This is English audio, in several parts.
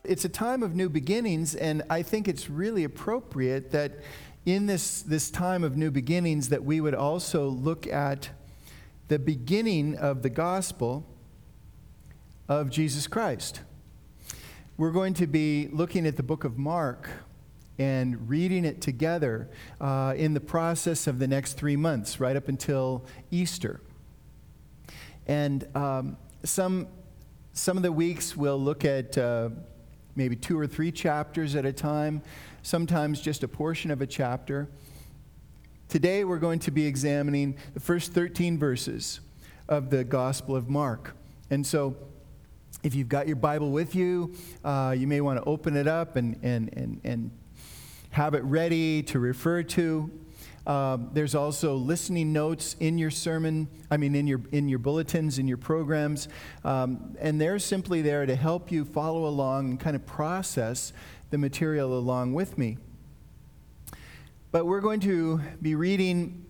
It's a time of new beginnings, and I think it's really appropriate that in this time of new beginnings that we would also look at the beginning of the gospel of Jesus Christ. We're going to be looking at the book of Mark and reading it together in the process of the next 3 months, right up until Easter. And some of the weeks we'll look at maybe 2 or 3 chapters at a time, sometimes just a portion of a chapter. Today we're going to be examining the first 13 verses of the Gospel of Mark. And so if you've got your Bible with you, you may want to open it up and have it ready to refer to. There's also listening notes in your sermon, in your bulletins, in your programs, and they're simply there to help you follow along and kind of process the material along with me. But we're going to be reading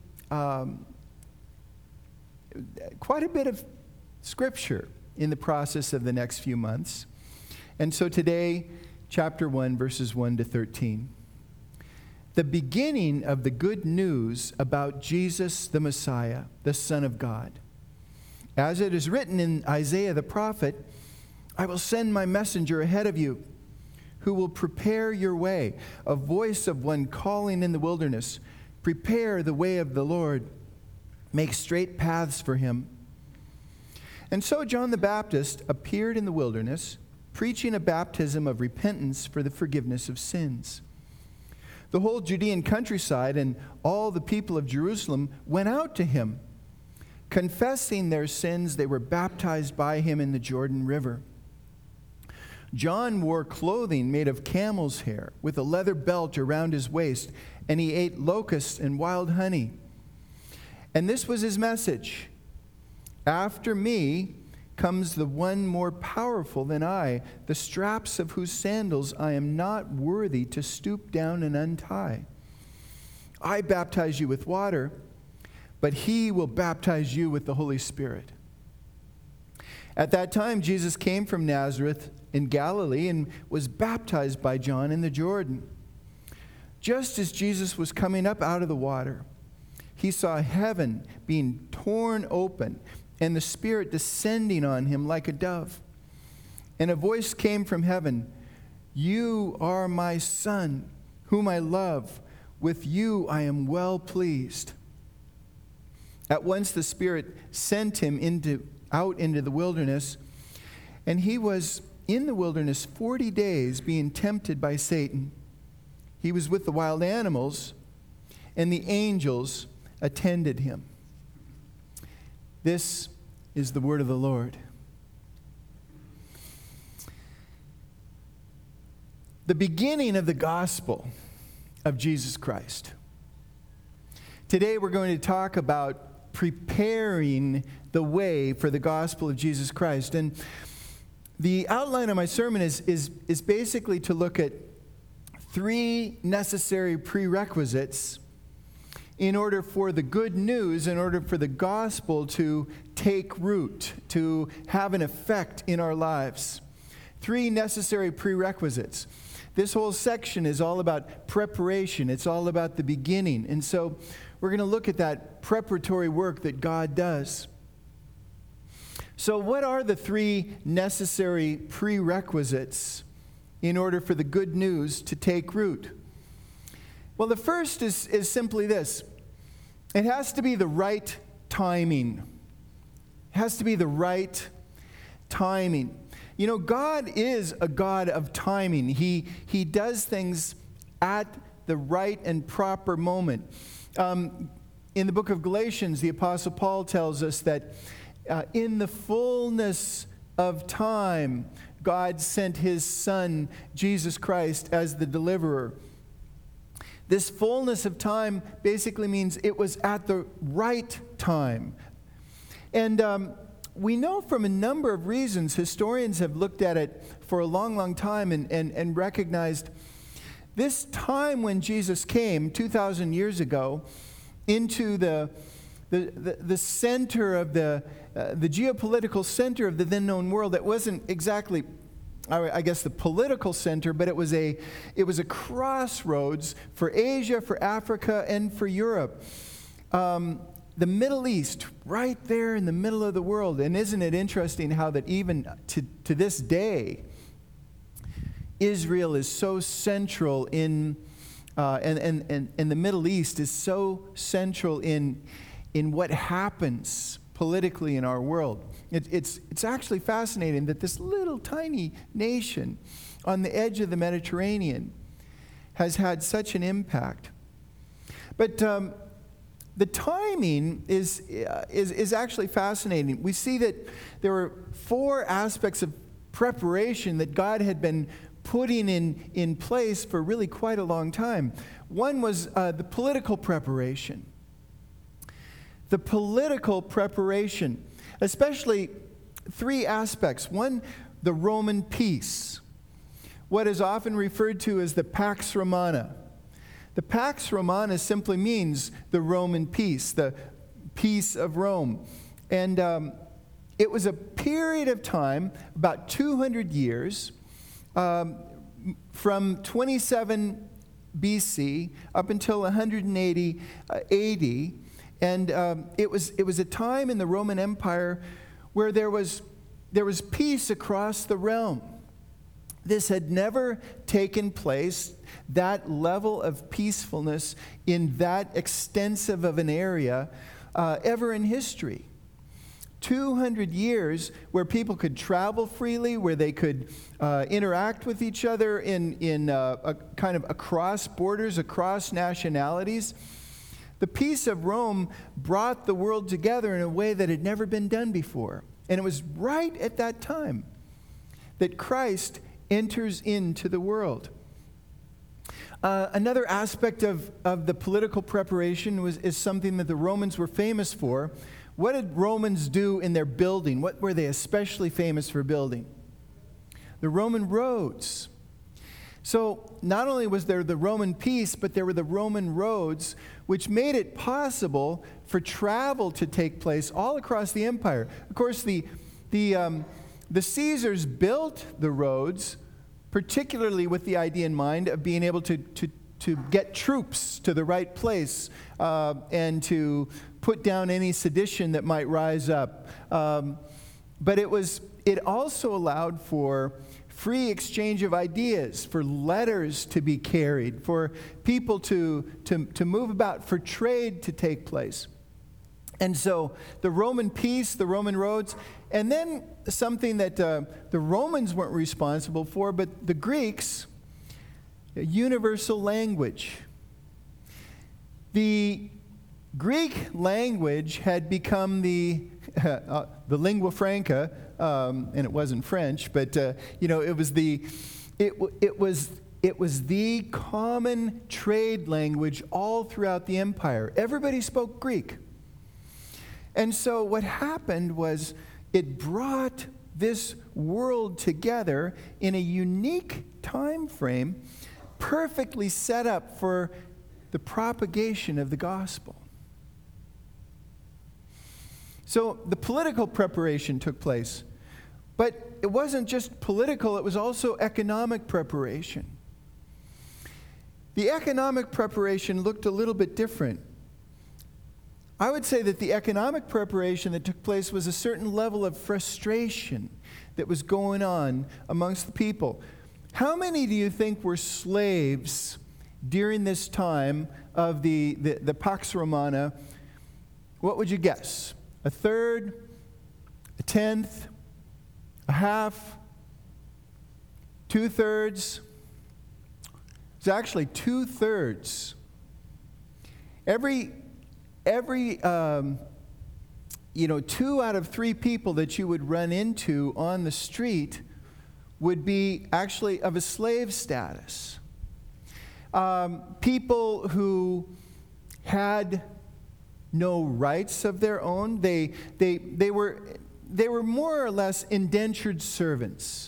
quite a bit of Scripture in the process of the next few months. And so today, chapter 1, verses 1 to 13. The beginning of the good news about Jesus the Messiah, the Son of God. As it is written in Isaiah the prophet, I will send my messenger ahead of you, who will prepare your way, a voice of one calling in the wilderness, prepare the way of the Lord, make straight paths for him. And so John the Baptist appeared in the wilderness, preaching a baptism of repentance for the forgiveness of sins. The whole Judean countryside and all the people of Jerusalem went out to him. Confessing their sins, they were baptized by him in the Jordan River. John wore clothing made of camel's hair, with a leather belt around his waist, and he ate locusts and wild honey. And this was his message: after me comes the one more powerful than I, the straps of whose sandals I am not worthy to stoop down and untie. I baptize you with water, but he will baptize you with the Holy Spirit. At that time, Jesus came from Nazareth in Galilee and was baptized by John in the Jordan. Just as Jesus was coming up out of the water, he saw heaven being torn open and the Spirit descending on him like a dove. And a voice came from heaven, "You are my Son, whom I love. With you I am well pleased." At once the Spirit sent him out into the wilderness, and he was in the wilderness 40 days being tempted by Satan. He was with the wild animals, and the angels attended him. This is the word of the Lord. The beginning of the gospel of Jesus Christ. Today we're going to talk about preparing the way for the gospel of Jesus Christ. And the outline of my sermon is basically to look at 3 necessary prerequisites in order for the good news, in order for the gospel to take root, to have an effect in our lives. 3 necessary prerequisites. This whole section is all about preparation. It's all about the beginning. And so we're going to look at that preparatory work that God does. So what are the 3 necessary prerequisites in order for the good news to take root? Well, the first is simply this. It has to be the right timing. It has to be the right timing. You know, God is a God of timing. He does things at the right and proper moment. In the book of Galatians, the Apostle Paul tells us that in the fullness of time, God sent his Son, Jesus Christ, as the deliverer. This fullness of time basically means it was at the right time. And we know from a number of reasons, historians have looked at it for a long, long time and recognized this time when Jesus came 2,000 years ago into the center of the geopolitical center of the then known world that wasn't exactly I guess, the political center, but it was a crossroads for Asia, for Africa, and for Europe. The Middle East, right there in the middle of the world. And isn't it interesting how that even to this day, Israel is so central in, and the Middle East is so central in what happens politically in our world. It's actually fascinating that this little tiny nation on the edge of the Mediterranean has had such an impact. But the timing is actually fascinating. We see that there were 4 aspects of preparation that God had been putting in place for really quite a long time. One was the political preparation. The political preparation, especially 3 aspects. One, the Roman peace, what is often referred to as the Pax Romana. The Pax Romana simply means the Roman peace, the peace of Rome. And it was a period of time, about 200 years, from 27 BC up until 180 AD. And it was a time in the Roman Empire where there was peace across the realm. This had never taken place, that level of peacefulness in that extensive of an area, ever in history. 200 years where people could travel freely, where they could interact with each other in a kind of across borders, across nationalities. The peace of Rome brought the world together in a way that had never been done before. And it was right at that time that Christ enters into the world. Another aspect of the political preparation is something that the Romans were famous for. What did Romans do in their building? What were they especially famous for building? The Roman roads. So not only was there the Roman peace, but there were the Roman roads, which made it possible for travel to take place all across the empire. Of course, the Caesars built the roads, particularly with the idea in mind of being able to get troops to the right place and to put down any sedition that might rise up. But it also allowed for free exchange of ideas, for letters to be carried, for people to move about, for trade to take place. And so the Roman peace, the Roman roads, and then something that the Romans weren't responsible for, but the Greeks, a universal language. The Greek language had become the lingua franca, and it wasn't French, but it was the common trade language all throughout the empire. Everybody spoke Greek. And so what happened was it brought this world together in a unique time frame, perfectly set up for the propagation of the gospel. So the political preparation took place, but it wasn't just political, it was also economic preparation. The economic preparation looked a little bit different. I would say that the economic preparation that took place was a certain level of frustration that was going on amongst the people. How many do you think were slaves during this time of the Pax Romana? What would you guess? A third? A tenth? A half? 2/3? It's actually 2/3. Every 2 out of 3 people that you would run into on the street would be actually of a slave status. People who had no rights of their own. They were more or less indentured servants.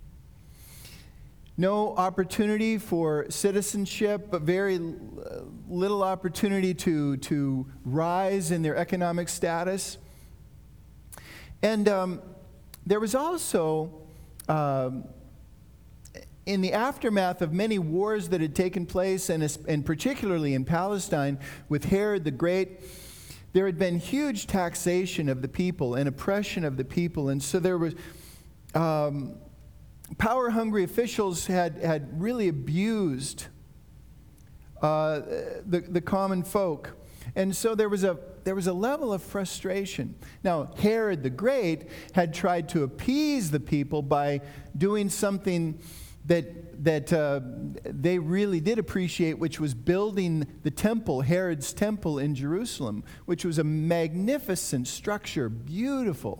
No opportunity for citizenship, but very little opportunity to rise in their economic status. And there was also in the aftermath of many wars that had taken place, and particularly in Palestine with Herod the Great, there had been huge taxation of the people and oppression of the people. And so there was power-hungry officials had really abused the common folk. And so there was a level of frustration. Now, Herod the Great had tried to appease the people by doing something that they really did appreciate, which was building the temple, Herod's temple in Jerusalem, which was a magnificent structure, beautiful.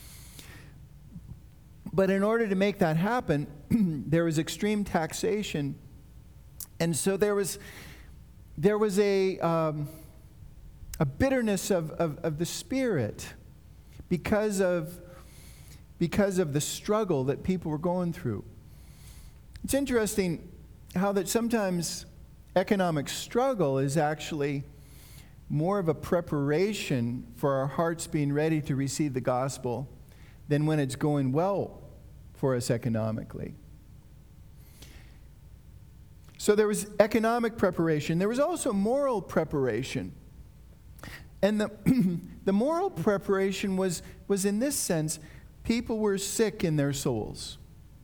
But in order to make that happen, there was extreme taxation. And so there was a bitterness of the spirit because of the struggle that people were going through. It's interesting how that sometimes economic struggle is actually more of a preparation for our hearts being ready to receive the gospel than when it's going well for us economically. So there was economic preparation. There was also moral preparation. And the moral preparation was in this sense, people were sick in their souls.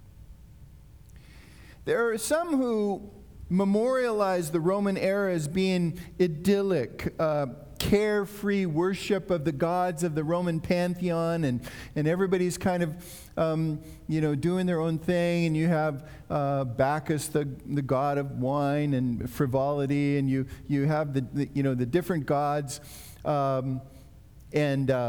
There are some who memorialize the Roman era as being idyllic, carefree worship of the gods of the Roman pantheon, and everybody's kind of, doing their own thing, and you have Bacchus, the god of wine and frivolity, and you have the different gods, and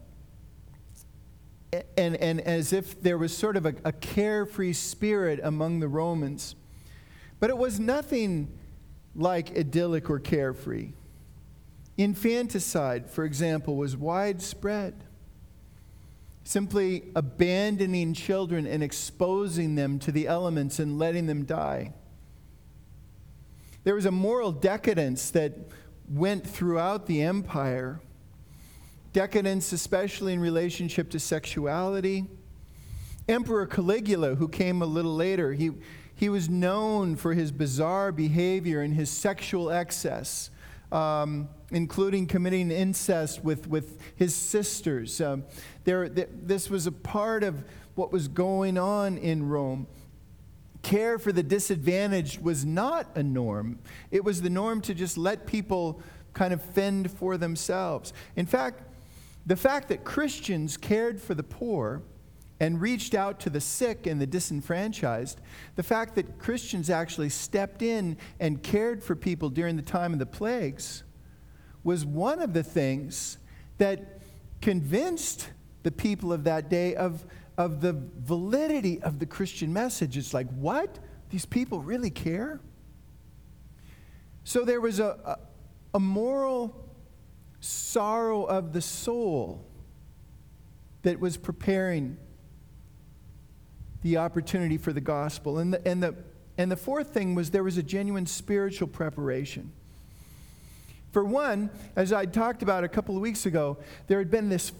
as if there was sort of a carefree spirit among the Romans. But it was nothing like idyllic or carefree. Infanticide, for example, was widespread. Simply abandoning children and exposing them to the elements and letting them die. There was a moral decadence that went throughout the empire. Decadence, especially in relationship to sexuality. Emperor Caligula, who came a little later, he was known for his bizarre behavior and his sexual excess, including committing incest with his sisters. This was a part of what was going on in Rome. Care for the disadvantaged was not a norm. It was the norm to just let people kind of fend for themselves. In fact, the fact that Christians cared for the poor and reached out to the sick and the disenfranchised, the fact that Christians actually stepped in and cared for people during the time of the plagues, was one of the things that convinced the people of that day of the validity of the Christian message. It's like, what? These people really care? So there was a moral sorrow of the soul that was preparing the opportunity for the gospel. And the fourth thing was there was a genuine spiritual preparation. For one, as I talked about a couple of weeks ago, there had been this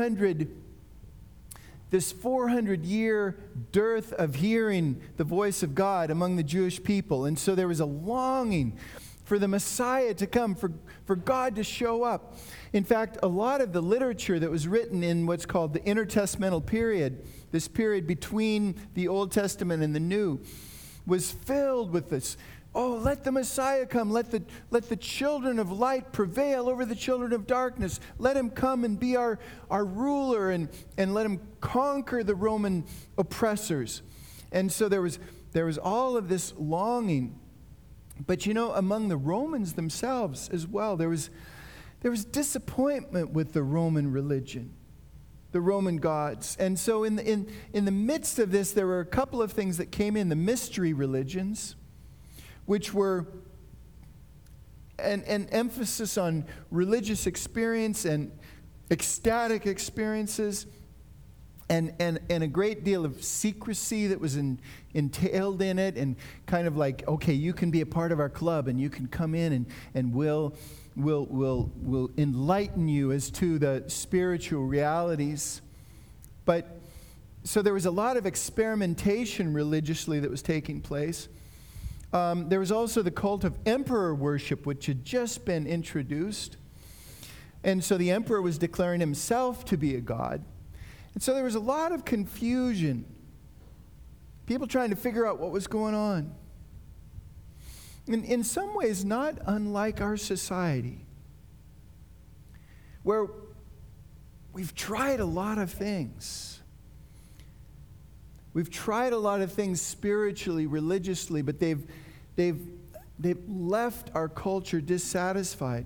400-year dearth of hearing the voice of God among the Jewish people. And so there was a longing for the Messiah to come, for God to show up. In fact, a lot of the literature that was written in what's called the intertestamental period, this period between the Old Testament and the New, was filled with this, oh, let the Messiah come. Let the children of light prevail over the children of darkness. Let him come and be our ruler, and let him conquer the Roman oppressors. And so there was all of this longing. But among the Romans themselves as well, there was disappointment with the Roman religion, the Roman gods. And so in the midst of this, there were a couple of things that came in. The mystery religions, which were an emphasis on religious experience and ecstatic experiences, and a great deal of secrecy that was entailed in it, and kind of like, okay, you can be a part of our club, and you can come in, and we'll enlighten you as to the spiritual realities. But so there was a lot of experimentation religiously that was taking place. There was also the cult of emperor worship, which had just been introduced. And so the emperor was declaring himself to be a god. And so there was a lot of confusion. People trying to figure out what was going on. And in some ways, not unlike our society, where we've tried a lot of things. We've tried a lot of things spiritually, religiously, but they've left our culture dissatisfied.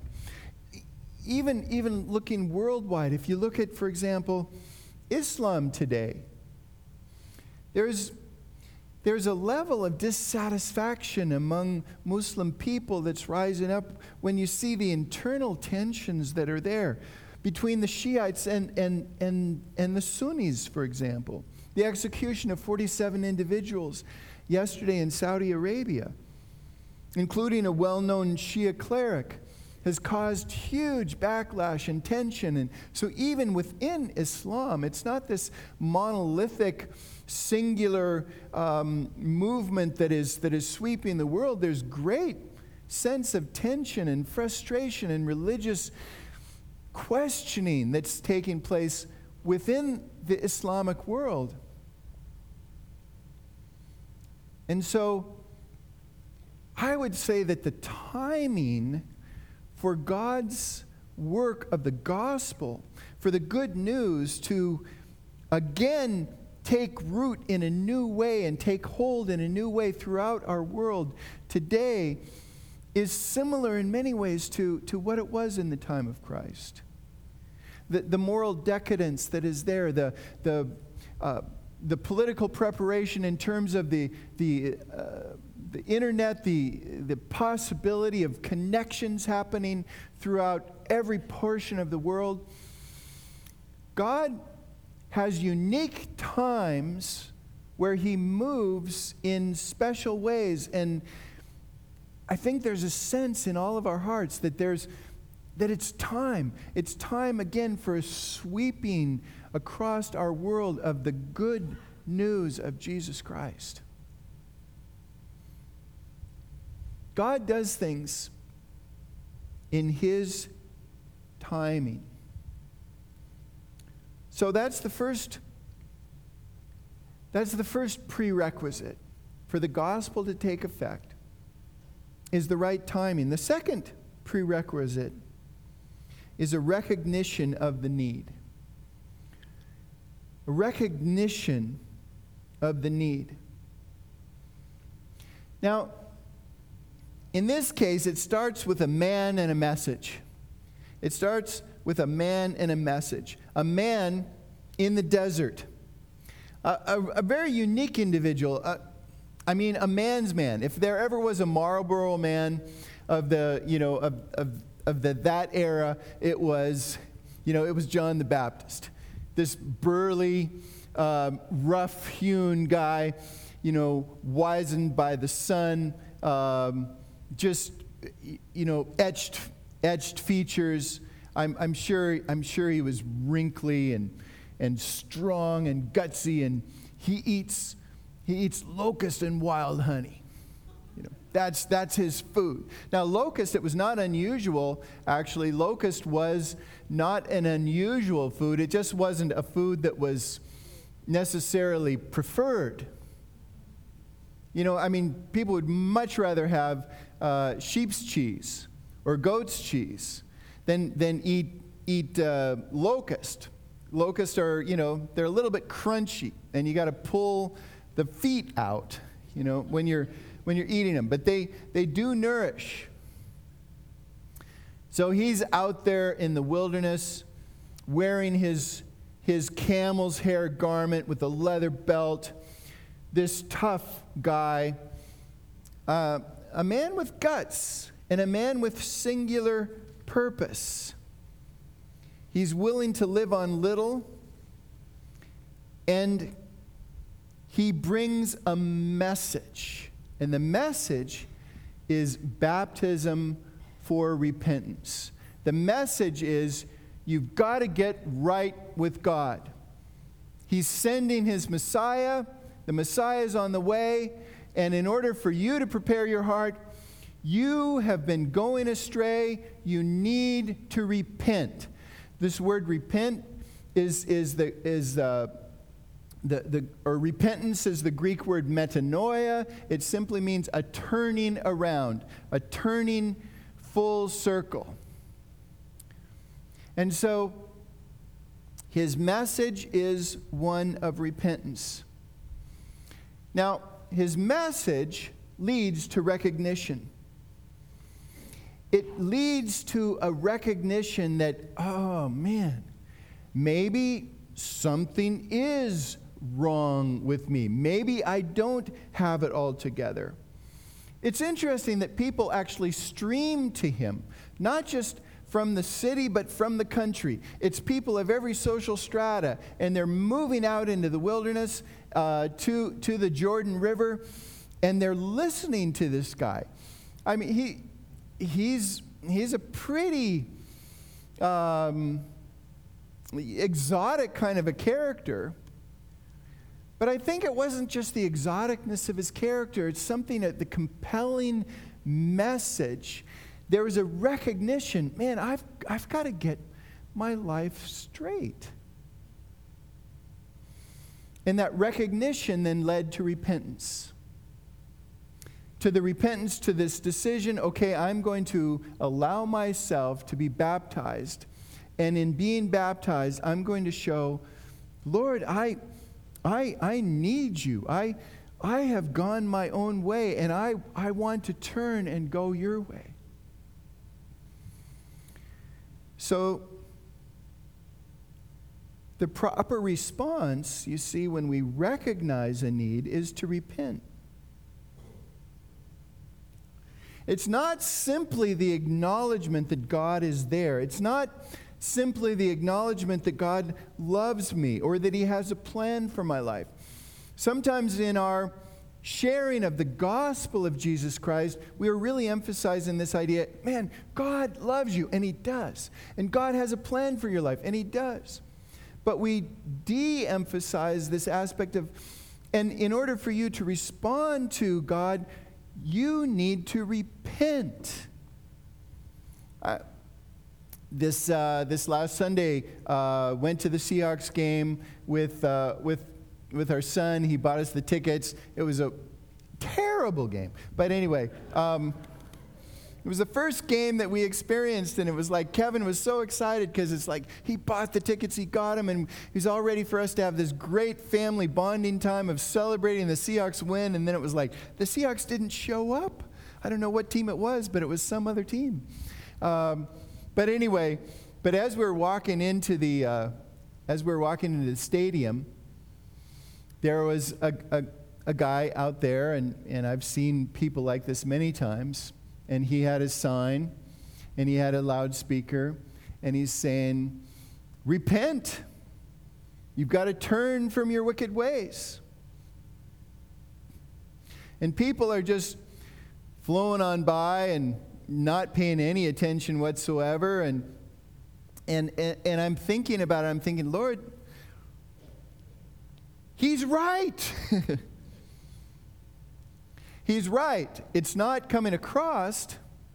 Even looking worldwide, if you look at, for example, Islam today, there's a level of dissatisfaction among Muslim people that's rising up when you see the internal tensions that are there between the Shiites and the Sunnis, for example. The execution of 47 individuals yesterday in Saudi Arabia, including a well-known Shia cleric, has caused huge backlash and tension. And so even within Islam, it's not this monolithic, singular movement that is sweeping the world. There's great sense of tension and frustration and religious questioning that's taking place within the Islamic world. And so I would say that the timing for God's work of the gospel, for the good news to again take root in a new way and take hold in a new way throughout our world today, is similar in many ways to what it was in the time of Christ. The moral decadence that is there, the political preparation in terms of the internet, the possibility of connections happening throughout every portion of the world. God has unique times where he moves in special ways, and I think there's a sense in all of our hearts that it's time. It's time again for a sweeping across our world of the good news of Jesus Christ. God does things in his timing. So that's the first prerequisite for the gospel to take effect, is the right timing. The second prerequisite is a recognition of the need. A recognition of the need. Now, in this case, it starts with a man and a message. It starts with a man and a message. A man in the desert. A very unique individual. A man's man. If there ever was a Marlboro man of that era, it was John the Baptist. This burly, rough-hewn guy, wizened by the sun, etched features. I'm sure he was wrinkly and strong and gutsy, and he eats locust and wild honey. That's his food. Now, locust, it was not unusual. Actually, locust was not an unusual food. It just wasn't a food that was necessarily preferred. People would much rather have sheep's cheese or goat's cheese than eat locust. Locusts are, they're a little bit crunchy, and you got to pull the feet out, when you're eating them. But they do nourish. So he's out there in the wilderness wearing his camel's hair garment with a leather belt. This tough guy, a man with guts and a man with singular purpose. He's willing to live on little, and he brings a message. And the message is baptism for repentance. The message is you've got to get right with God. He's sending his Messiah. The Messiah is on the way. And in order for you to prepare your heart, you have been going astray. You need to repent. This word repent repentance is the Greek word metanoia. It simply means a turning around, a turning full circle. And so his message is one of repentance. Now, his message leads to recognition. It leads to a recognition that, oh man, maybe something is wrong with me. Maybe I don't have it all together. It's interesting that people actually stream to him, not just from the city, but from the country. It's people of every social strata, and they're moving out into the wilderness to the Jordan River, and they're listening to this guy. I mean, he's a pretty exotic kind of a character. But I think it wasn't just the exoticness of his character. It's something that the compelling message. There was a recognition, man, I've got to get my life straight. And that recognition then led to repentance. To the repentance, to this decision, okay, I'm going to allow myself to be baptized. And in being baptized, I'm going to show, Lord, I need you. I have gone my own way, and I want to turn and go your way. So the proper response, you see, when we recognize a need, is to repent. It's not simply the acknowledgement that God is there. It's not simply the acknowledgement that God loves me or that he has a plan for my life. Sometimes in our sharing of the gospel of Jesus Christ, we are really emphasizing this idea, man, God loves you, and he does. And God has a plan for your life, and he does. But we de-emphasize this aspect of, and in order for you to respond to God, you need to repent. This last Sunday, went to the Seahawks game with our son. He bought us the tickets. It was a terrible game. But anyway, it was the first game that we experienced, and it was like Kevin was so excited because it's like he bought the tickets, he got them, and he's all ready for us to have this great family bonding time of celebrating the Seahawks win. And then it was like the Seahawks didn't show up. I don't know what team it was, but it was some other team. But anyway, as we were walking into the stadium, there was a guy out there, and I've seen people like this many times, and he had a sign, and he had a loudspeaker, and he's saying, repent. You've got to turn from your wicked ways. And people are just flowing on by and not paying any attention whatsoever. And I'm thinking about it. I'm thinking, Lord, he's right. He's right. It's not coming across.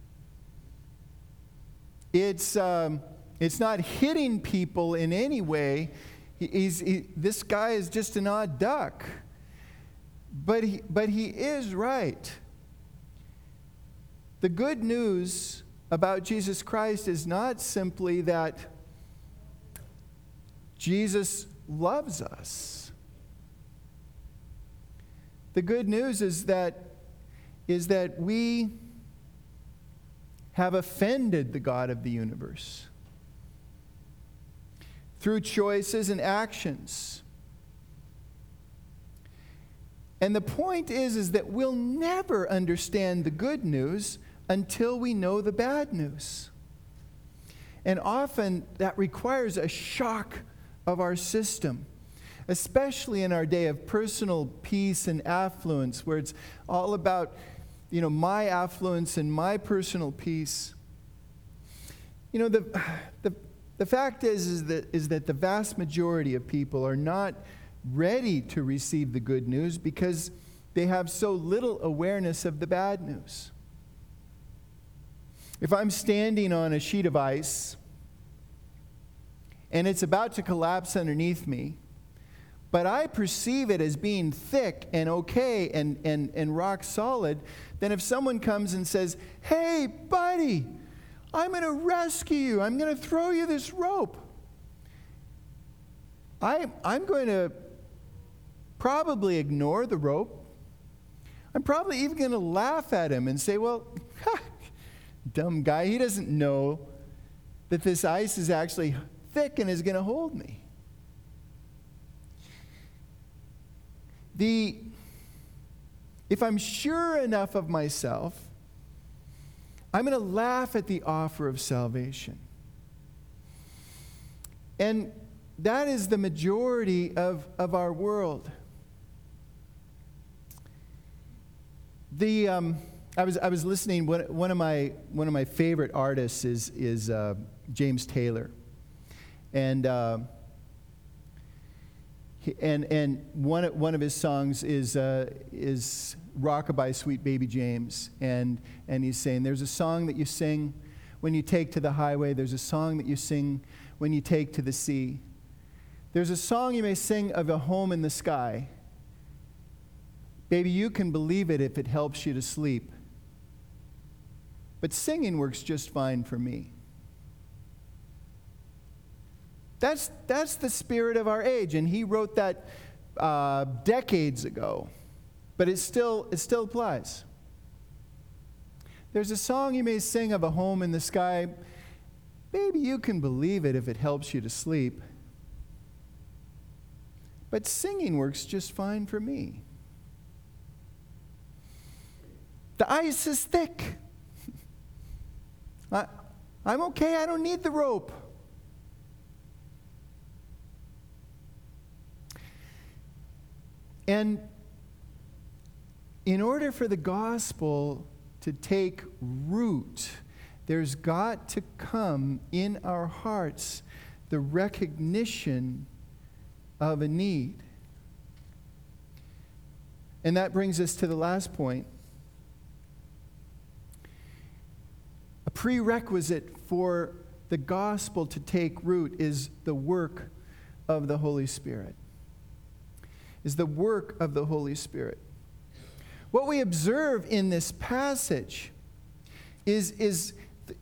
It's not hitting people in any way. This guy is just an odd duck. But he is right. The good news about Jesus Christ is not simply that Jesus loves us. The good news is that we have offended the God of the universe through choices and actions. And the point is that we'll never understand the good news until we know the bad news. And often that requires a shock of our system, especially in our day of personal peace and affluence, where it's all about, my affluence and my personal peace. The fact is that the vast majority of people are not ready to receive the good news because they have so little awareness of the bad news. If I'm standing on a sheet of ice and it's about to collapse underneath me, but I perceive it as being thick and okay and rock solid, then if someone comes and says, "Hey, buddy, I'm going to rescue you. I'm going to throw you this rope," I'm going to probably ignore the rope. I'm probably even going to laugh at him and say, "Well, dumb guy, he doesn't know that this ice is actually thick and is going to hold me." If I'm sure enough of myself, I'm going to laugh at the offer of salvation. And that is the majority of our world. I was listening. One of my favorite artists is James Taylor, and one of his songs is "Rockabye Sweet Baby James," and he's saying there's a song that you sing when you take to the highway. There's a song that you sing when you take to the sea. There's a song you may sing of a home in the sky. Baby, you can believe it if it helps you to sleep. But singing works just fine for me. That's the spirit of our age, and he wrote that decades ago, but it still applies. There's a song you may sing of a home in the sky. Baby, you can believe it if it helps you to sleep. But singing works just fine for me. The ice is thick. I'm okay. I don't need the rope. And in order for the gospel to take root, there's got to come in our hearts the recognition of a need. And that brings us to the last point. A prerequisite for the gospel to take root is the work of the Holy Spirit. Is the work of the Holy Spirit. What we observe in this passage is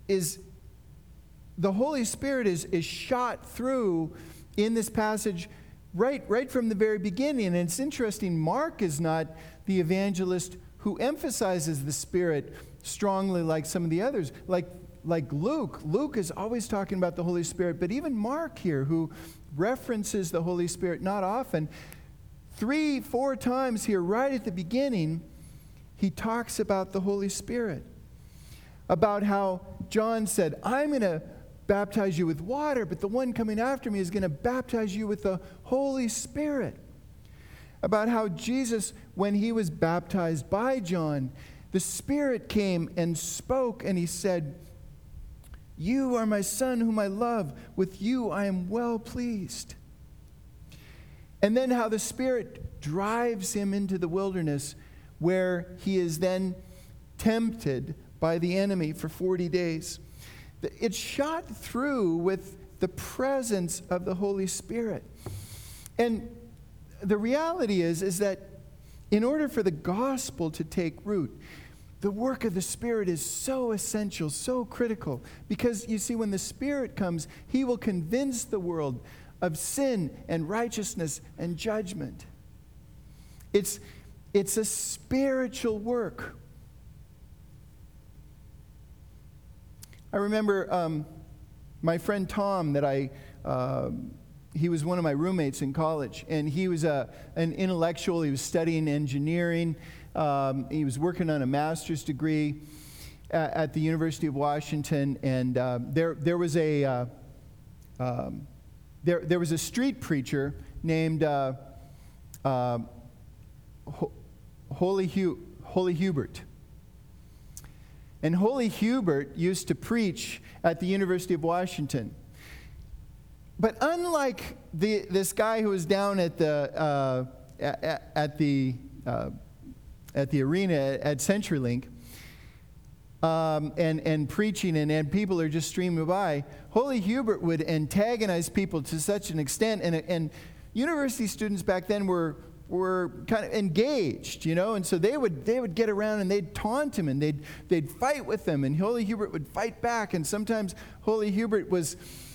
the Holy Spirit is shot through in this passage right from the very beginning. And it's interesting, Mark is not the evangelist who emphasizes the Spirit strongly like some of the others. Like Luke. Luke is always talking about the Holy Spirit, but even Mark here, who references the Holy Spirit not often, 3-4 times here, right at the beginning, he talks about the Holy Spirit. About how John said, "I'm going to baptize you with water, but the one coming after me is going to baptize you with the Holy Spirit." About how Jesus, when he was baptized by John, the Spirit came and spoke, and he said, "You are my Son whom I love. With you I am well pleased." And then how the Spirit drives him into the wilderness, where he is then tempted by the enemy for 40 days. It's shot through with the presence of the Holy Spirit. And the reality is that in order for the gospel to take root, the work of the Spirit is so essential, so critical. Because, you see, when the Spirit comes, he will convince the world of sin and righteousness and judgment. It's a spiritual work. I remember my friend Tom he was one of my roommates in college, and he was an intellectual. He was studying engineering. He was working on a master's degree at the University of Washington, and there was a street preacher named Holy Hubert. And Holy Hubert used to preach at the University of Washington. But unlike this guy who was down at the arena at CenturyLink and preaching, and people are just streaming by, Holy Hubert would antagonize people to such an extent, and university students back then were kind of engaged, and so they would get around and they'd taunt him and they'd fight with him, and Holy Hubert would fight back, and sometimes Holy Hubert was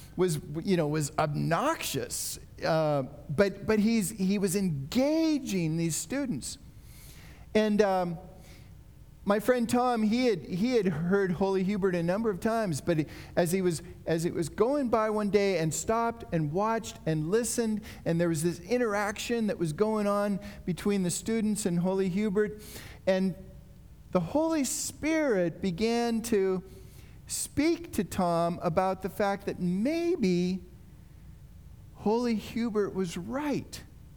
obnoxious, but he was engaging these students. And my friend Tom, he had heard Holy Hubert a number of times, but as it was going by one day and stopped and watched and listened, and there was this interaction that was going on between the students and Holy Hubert, and the Holy Spirit began to speak to Tom about the fact that maybe Holy Hubert was right.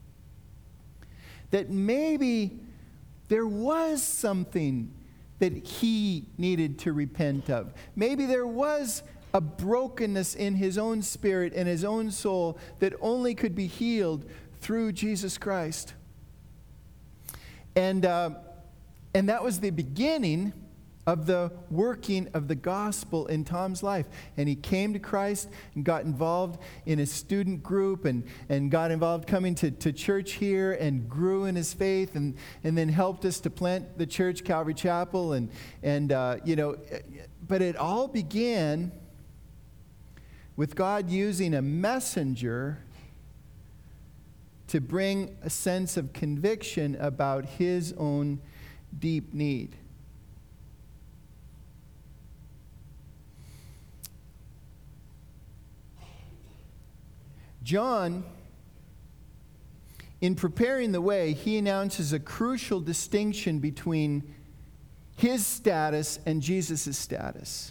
That maybe there was something that he needed to repent of. Maybe there was a brokenness in his own spirit and his own soul that only could be healed through Jesus Christ. And that was the beginning of the working of the gospel in Tom's life. And he came to Christ and got involved in a student group and got involved coming to church here and grew in his faith and then helped us to plant the church, Calvary Chapel. But it all began with God using a messenger to bring a sense of conviction about his own deep need. John, in preparing the way, he announces a crucial distinction between his status and Jesus' status.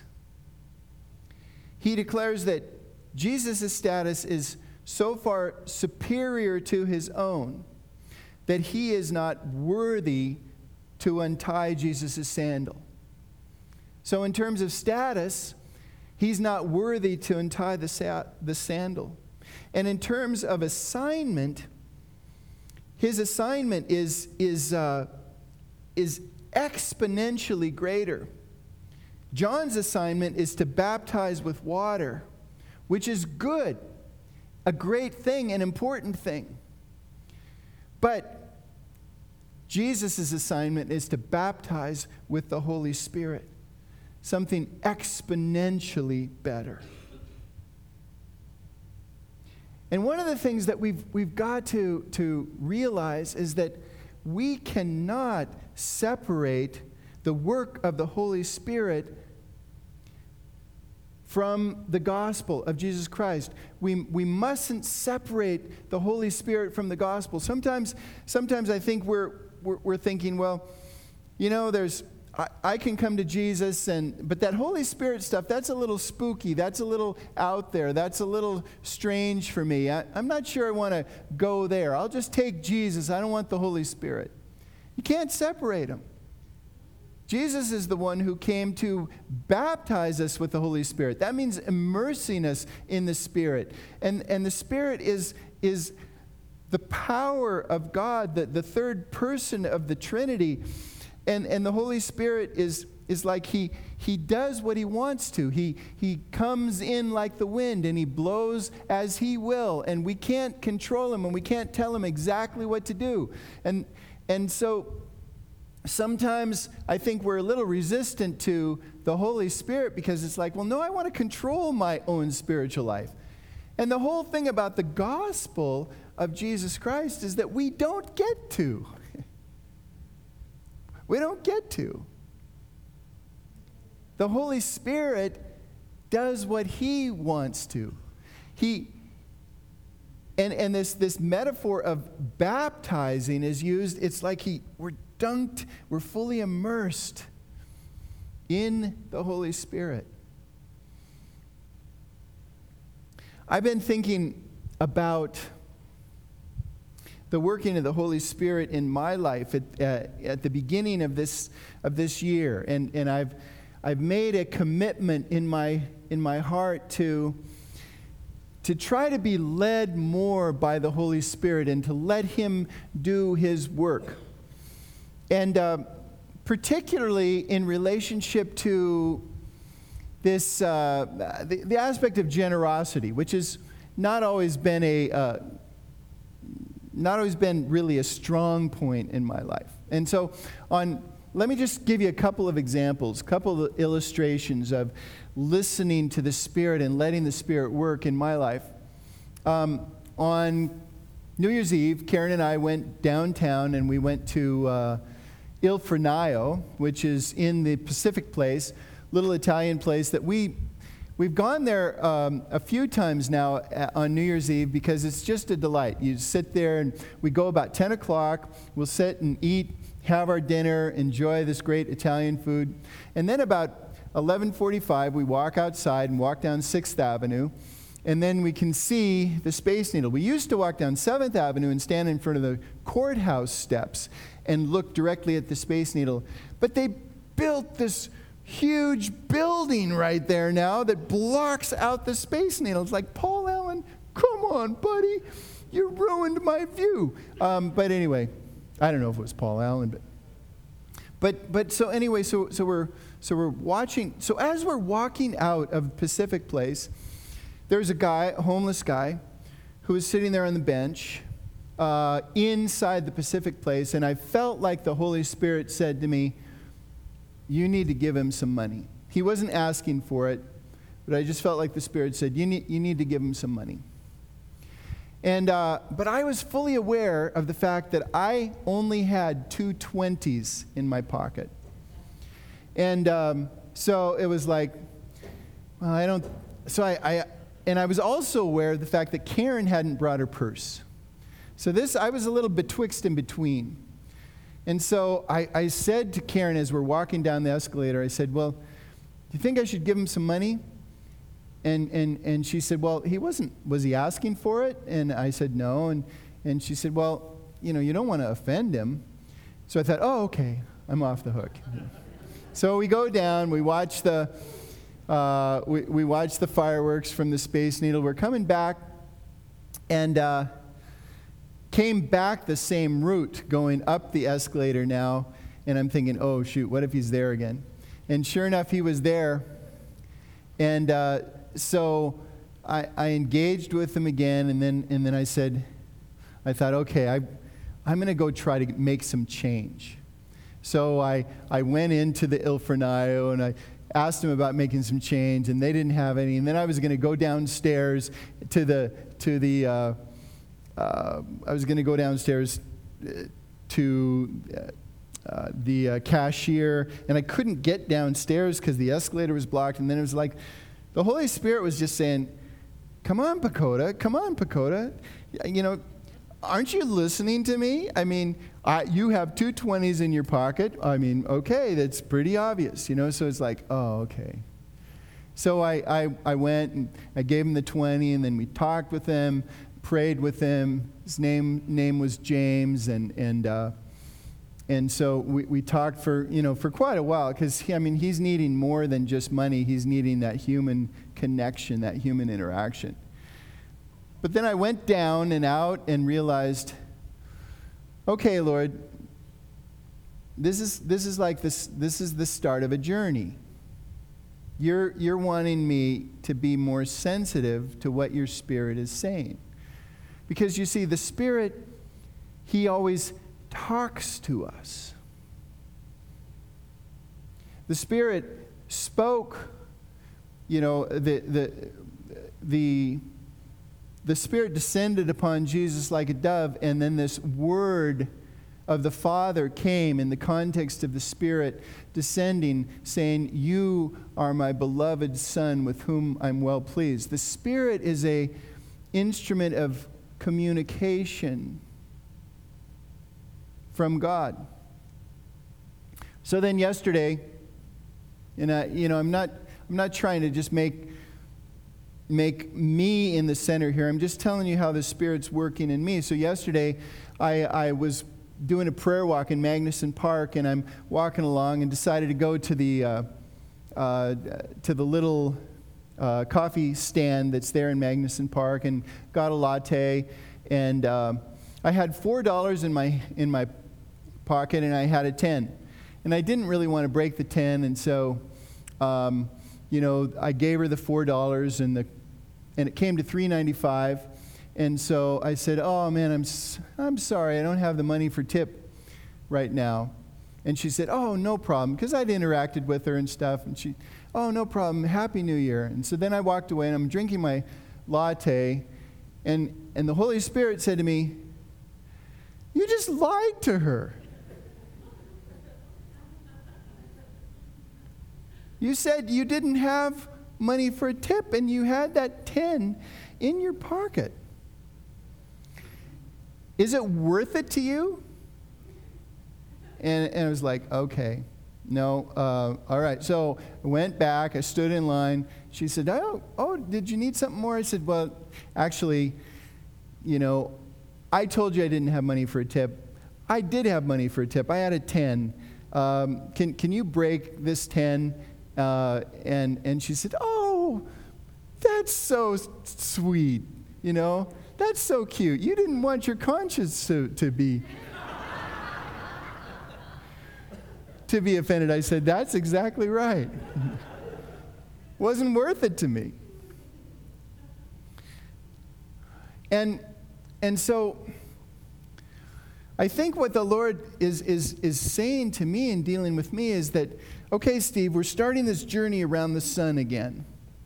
He declares that Jesus' status is so far superior to his own that he is not worthy to untie Jesus' sandal. So in terms of status, he's not worthy to untie the sandal. And in terms of assignment, his assignment is exponentially greater. John's assignment is to baptize with water, which is good, a great thing, an important thing. But Jesus' assignment is to baptize with the Holy Spirit, something exponentially better. And one of the things that we've got to realize is that we cannot separate the work of the Holy Spirit from the gospel of Jesus Christ. We mustn't separate the Holy Spirit from the gospel. Sometimes I think we're thinking, well, I can come to Jesus, but that Holy Spirit stuff, that's a little spooky. That's a little out there. That's a little strange for me. I'm not sure I want to go there. I'll just take Jesus. I don't want the Holy Spirit. You can't separate them. Jesus is the one who came to baptize us with the Holy Spirit. That means immersing us in the Spirit. And the Spirit is the power of God, the third person of the Trinity. And the Holy Spirit is like he does what he wants to. He comes in like the wind and he blows as he will. And we can't control him and we can't tell him exactly what to do. And so sometimes I think we're a little resistant to the Holy Spirit because it's like, well, no, I want to control my own spiritual life. And the whole thing about the gospel of Jesus Christ is that we don't get to. We don't get to. The Holy Spirit does what he wants to. And this metaphor of baptizing is used. It's like we're dunked, we're fully immersed in the Holy Spirit. I've been thinking about the working of the Holy Spirit in my life at the beginning of this year, and I've made a commitment in my heart to to try to be led more by the Holy Spirit and to let Him do His work. And particularly in relationship to this, the aspect of generosity, which has not always been really a strong point in my life. And so let me just give you a couple of examples, a couple of illustrations of listening to the Spirit and letting the Spirit work in my life. On New Year's Eve, Karen and I went downtown and we went to Il Fornaio, which is in the Pacific Place, little Italian place that we've gone there a few times now on New Year's Eve because it's just a delight. You sit there and we go about 10 o'clock, we'll sit and eat, have our dinner, enjoy this great Italian food. And then about 11:45, we walk outside and walk down 6th Avenue, and then we can see the Space Needle. We used to walk down 7th Avenue and stand in front of the courthouse steps and look directly at the Space Needle. But they built this huge building right there now that blocks out the Space Needle. It's like, Paul Allen, come on, buddy. You ruined my view. But anyway, I don't know if it was Paul Allen, but so anyway, so we're watching. So as we're walking out of Pacific Place, there's a guy, a homeless guy, who was sitting there on the bench inside the Pacific Place, and I felt like the Holy Spirit said to me, you need to give him some money. He wasn't asking for it, but I just felt like the Spirit said, you need to give him some money. And but I was fully aware of the fact that I only had 2 20s in my pocket. And so it was like, well, I don't, so and I was also aware of the fact that Karen hadn't brought her purse. So I was a little betwixt and between. And so I said to Karen as we're walking down the escalator, I said, well, do you think I should give him some money? And she said, well, was he asking for it? And I said, no. And she said, well, you don't want to offend him. So I thought, oh, okay, I'm off the hook. So we go down, we watch the fireworks from the Space Needle. We're coming back and came back the same route going up the escalator now. And I'm thinking, oh, shoot, what if he's there again? And sure enough, he was there. And so I engaged with him again. And then I thought, okay, I'm going to go try to make some change. So I went into the Il Fornaio and I asked them about making some change, and they didn't have any. And then I was going to go downstairs to the cashier, and I couldn't get downstairs because the escalator was blocked. And then it was like the Holy Spirit was just saying, come on, Pacoda. Aren't you listening to me? I mean, you have 2 20s in your pocket. I mean, okay, that's pretty obvious, So it's like, oh, okay. So I went and I gave him the 20, and then we talked with him, prayed with him. His name was James, and so we talked for quite a while, because he's needing more than just money. He's needing that human connection, that human interaction. But then I went down and out and realized, okay, Lord, this is the start of a journey. You're wanting me to be more sensitive to what your Spirit is saying. Because you see, the Spirit, He always talks to us. The Spirit spoke, the Spirit descended upon Jesus like a dove, and then this word of the Father came in the context of the Spirit descending, saying, you are my beloved Son with whom I'm well pleased. The Spirit is an instrument of communication from God. So then yesterday, and I'm not trying to just make me in the center here. I'm just telling you how the Spirit's working in me. So yesterday, I was doing a prayer walk in Magnuson Park, and I'm walking along and decided to go to the little coffee stand that's there in Magnuson Park and got a latte. And I had $4 in my pocket, and I had a 10. And I didn't really want to break the 10, and so, I gave her the $4, and it came to $3.95. And so I said, "Oh man, I'm sorry, I don't have the money for tip right now." And she said, "Oh, no problem," because I'd interacted with her and stuff. And she, "Oh, no problem. Happy New Year." And so then I walked away, and I'm drinking my latte, and the Holy Spirit said to me, "You just lied to her. You said you didn't have money for a tip, and you had that 10 in your pocket. Is it worth it to you?" And I was like, "Okay, no, all right." So I went back, I stood in line. She said, oh, did you need something more?" I said, "Well, actually, I told you I didn't have money for a tip. I did have money for a tip. I had a 10. Can you break this 10? And she said, "Oh, that's so sweet, That's so cute. You didn't want your conscience to be offended." I said, "That's exactly right." Wasn't worth it to me. And so I think what the Lord is saying to me and dealing with me is that, okay, Steve, we're starting this journey around the sun again.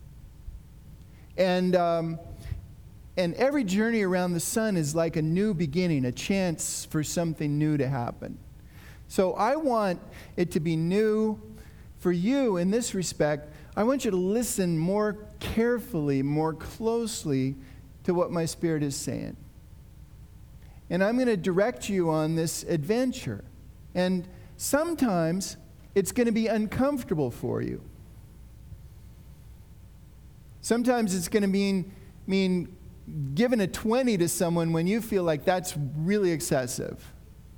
And every journey around the sun is like a new beginning, a chance for something new to happen. So I want it to be new for you in this respect. I want you to listen more carefully, more closely to what my Spirit is saying. And I'm going to direct you on this adventure. And sometimes it's going to be uncomfortable for you. Sometimes it's going to mean giving a 20 to someone when you feel like that's really excessive.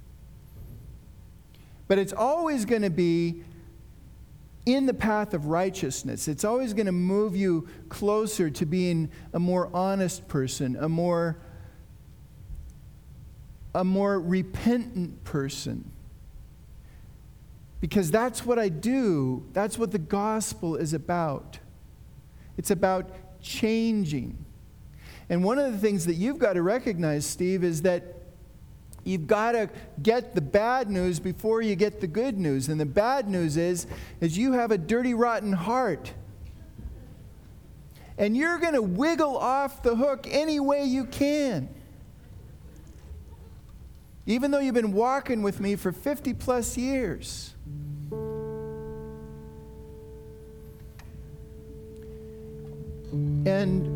But it's always going to be in the path of righteousness. It's always going to move you closer to being a more honest person, a more repentant person. Because that's what I do. That's what the gospel is about. It's about changing. And one of the things that you've got to recognize, Steve, is that you've got to get the bad news before you get the good news. And the bad news is you have a dirty, rotten heart. And you're going to wiggle off the hook any way you can. Even though you've been walking with me for 50 plus years. And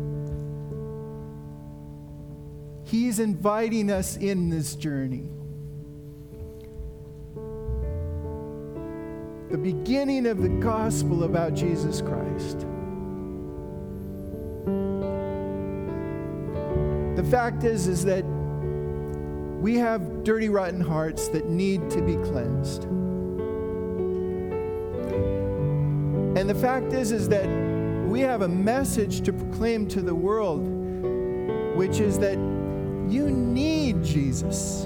He's inviting us in this journey. The beginning of the gospel about Jesus Christ. The fact is that we have dirty, rotten hearts that need to be cleansed. And the fact is that we have a message to proclaim to the world, which is that you need Jesus.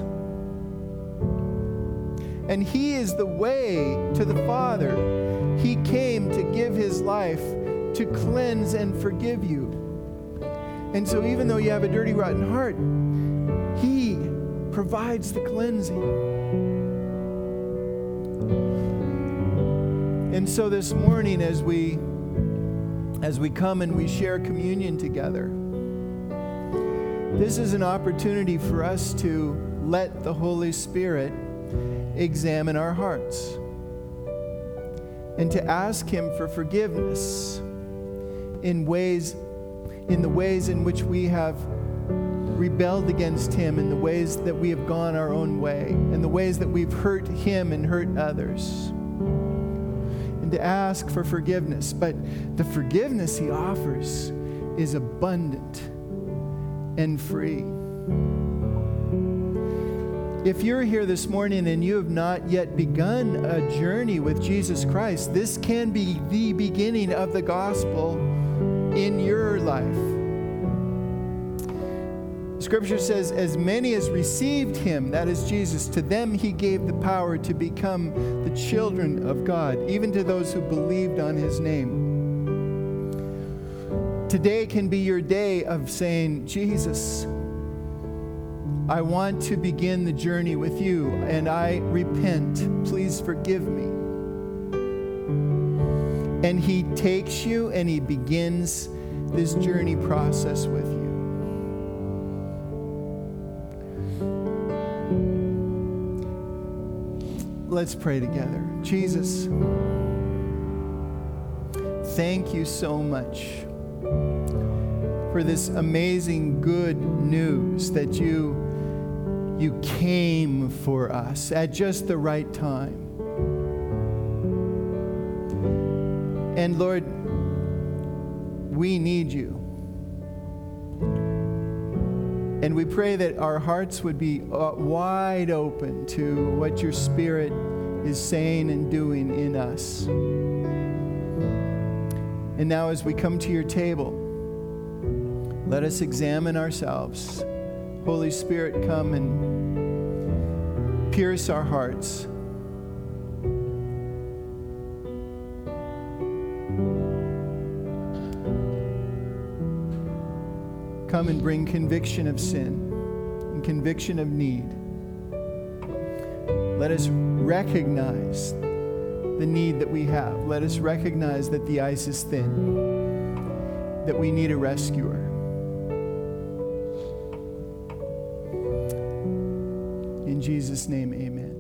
And He is the way to the Father. He came to give His life to cleanse and forgive you. And so even though you have a dirty, rotten heart, He provides the cleansing. And so this morning as we come and we share communion together, this is an opportunity for us to let the Holy Spirit examine our hearts and to ask Him for forgiveness in the ways in which we have rebelled against Him, in the ways that we have gone our own way, in the ways that we've hurt Him and hurt others, and to ask for forgiveness. But the forgiveness He offers is abundant and free. If you're here this morning and you have not yet begun a journey with Jesus Christ, this can be the beginning of the gospel in your life. Scripture says, as many as received him, that is Jesus, to them he gave the power to become the children of God, even to those who believed on his name. Today can be your day of saying, Jesus, I want to begin the journey with you, and I repent. Please forgive me. And he takes you and he begins this journey process with you. Let's pray together. Jesus, thank you so much for this amazing good news that you came for us at just the right time. And Lord, we need you. And we pray that our hearts would be wide open to what your Spirit is saying and doing in us. And now as we come to your table, let us examine ourselves. Holy Spirit, come and pierce our hearts. Come and bring conviction of sin and conviction of need. Let us recognize the need that we have. Let us recognize that the ice is thin, that we need a rescuer. In Jesus' name, amen.